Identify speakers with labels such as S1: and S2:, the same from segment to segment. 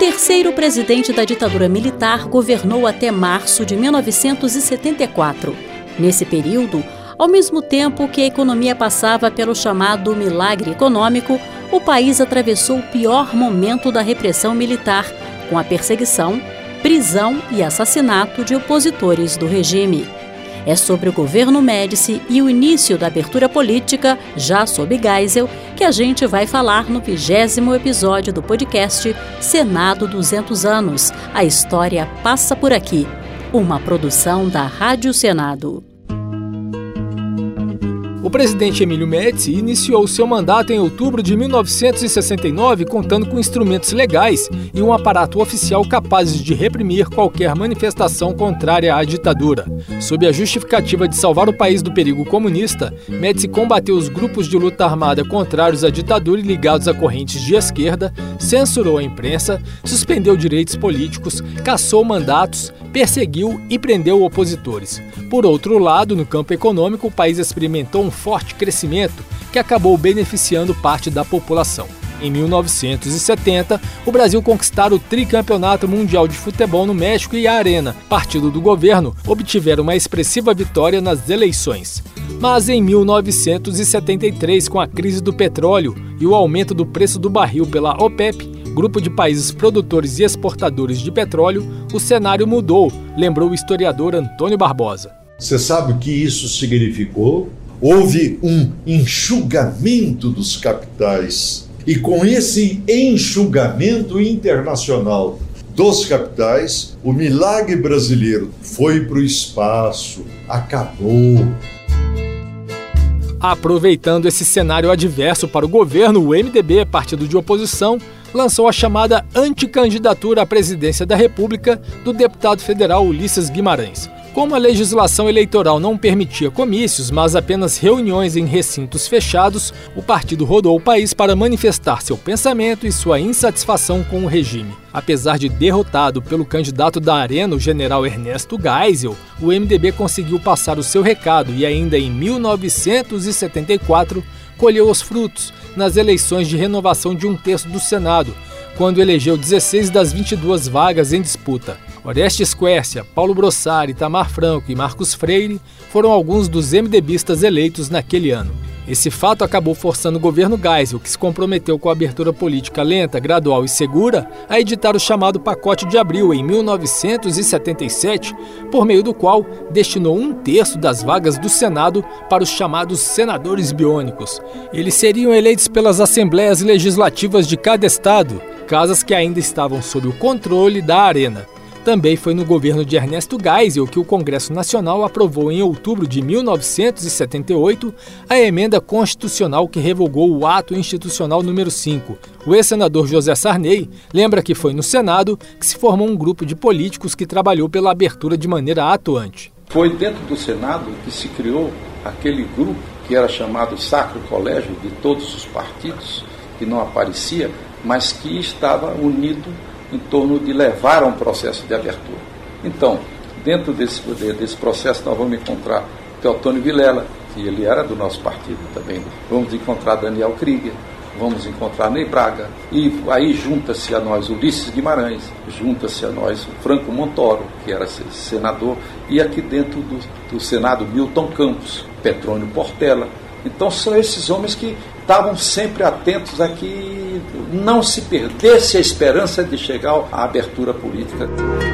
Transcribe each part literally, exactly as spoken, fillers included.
S1: terceiro presidente da ditadura militar governou até março de mil novecentos e setenta e quatro. Nesse período, ao mesmo tempo que a economia passava pelo chamado milagre econômico, o país atravessou o pior momento da repressão militar, com a perseguição, prisão e assassinato de opositores do regime. É sobre o governo Médici e o início da abertura política, já sob Geisel, que a gente vai falar no vigésimo episódio do podcast Senado duzentos anos. A história passa por aqui. Uma produção da Rádio Senado.
S2: O presidente Emílio Médici iniciou seu mandato em outubro de mil novecentos e sessenta e nove, contando com instrumentos legais e um aparato oficial capazes de reprimir qualquer manifestação contrária à ditadura. Sob a justificativa de salvar o país do perigo comunista, Médici combateu os grupos de luta armada contrários à ditadura e ligados a correntes de esquerda, censurou a imprensa, suspendeu direitos políticos, cassou mandatos, perseguiu e prendeu opositores. Por outro lado, no campo econômico, o país experimentou um forte crescimento que acabou beneficiando parte da população. Em mil novecentos e setenta, o Brasil conquistara o tricampeonato mundial de futebol no México e a Arena, partido do governo, obtiveram uma expressiva vitória nas eleições. Mas em mil novecentos e setenta e três, com a crise do petróleo e o aumento do preço do barril pela OPEP, grupo de países produtores e exportadores de petróleo, o cenário mudou, lembrou o historiador Antônio Barbosa.
S3: Você sabe o que isso significou? Houve um enxugamento dos capitais. E com esse enxugamento internacional dos capitais, o milagre brasileiro foi para o espaço, acabou.
S2: Aproveitando esse cenário adverso para o governo, o M D B, partido de oposição, lançou a chamada anticandidatura à presidência da República do deputado federal Ulisses Guimarães. Como a legislação eleitoral não permitia comícios, mas apenas reuniões em recintos fechados, o partido rodou o país para manifestar seu pensamento e sua insatisfação com o regime. Apesar de derrotado pelo candidato da Arena, o general Ernesto Geisel, o M D B conseguiu passar o seu recado e ainda em mil novecentos e setenta e quatro colheu os frutos nas eleições de renovação de um terço do Senado, quando elegeu dezesseis das vinte e duas vagas em disputa. Orestes Quércia, Paulo Brossard, Itamar Franco e Marcos Freire foram alguns dos MDBistas eleitos naquele ano. Esse fato acabou forçando o governo Geisel, que se comprometeu com a abertura política lenta, gradual e segura, a editar o chamado Pacote de Abril em mil novecentos e setenta e sete, por meio do qual destinou um terço das vagas do Senado para os chamados senadores biônicos. Eles seriam eleitos pelas assembleias legislativas de cada estado, casas que ainda estavam sob o controle da Arena. Também foi no governo de Ernesto Geisel que o Congresso Nacional aprovou em outubro de mil novecentos e setenta e oito a emenda constitucional que revogou o ato institucional número cinco. O ex-senador José Sarney lembra que foi no Senado que se formou um grupo de políticos que trabalhou pela abertura de maneira atuante.
S4: Foi dentro do Senado que se criou aquele grupo que era chamado Sacro Colégio de todos os partidos, que não aparecia, mas que estava unido em torno de levar a um processo de abertura. Então, dentro desse, desse processo, nós vamos encontrar Teotônio Vilela, que ele era do nosso partido também. Vamos encontrar Daniel Krieger, vamos encontrar Ney Braga, e aí junta-se a nós Ulisses Guimarães, junta-se a nós Franco Montoro, que era senador, e aqui dentro do, do Senado, Milton Campos, Petrônio Portela. Então, são esses homens que estavam sempre atentos a que não se perdesse a esperança de chegar à abertura política.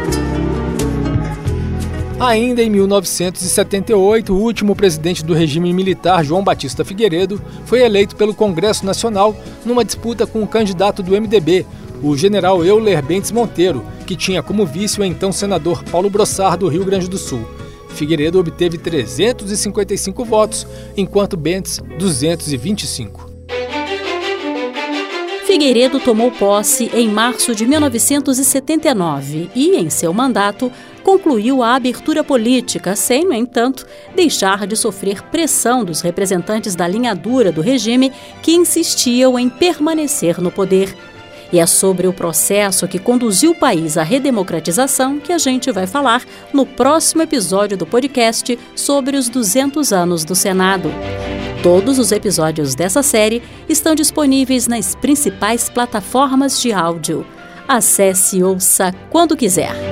S2: Ainda em mil novecentos e setenta e oito, o último presidente do regime militar, João Batista Figueiredo, foi eleito pelo Congresso Nacional numa disputa com o candidato do M D B, o general Euler Bentes Monteiro, que tinha como vice o então senador Paulo Brossard do Rio Grande do Sul. Figueiredo obteve trezentos e cinquenta e cinco votos, enquanto Bentes duzentos e vinte e cinco.
S1: Figueiredo tomou posse em março de mil novecentos e setenta e nove e, em seu mandato, concluiu a abertura política, sem, no entanto, deixar de sofrer pressão dos representantes da linha dura do regime que insistiam em permanecer no poder. E é sobre o processo que conduziu o país à redemocratização que a gente vai falar no próximo episódio do podcast sobre os duzentos anos do Senado. Todos os episódios dessa série estão disponíveis nas principais plataformas de áudio. Acesse e ouça quando quiser.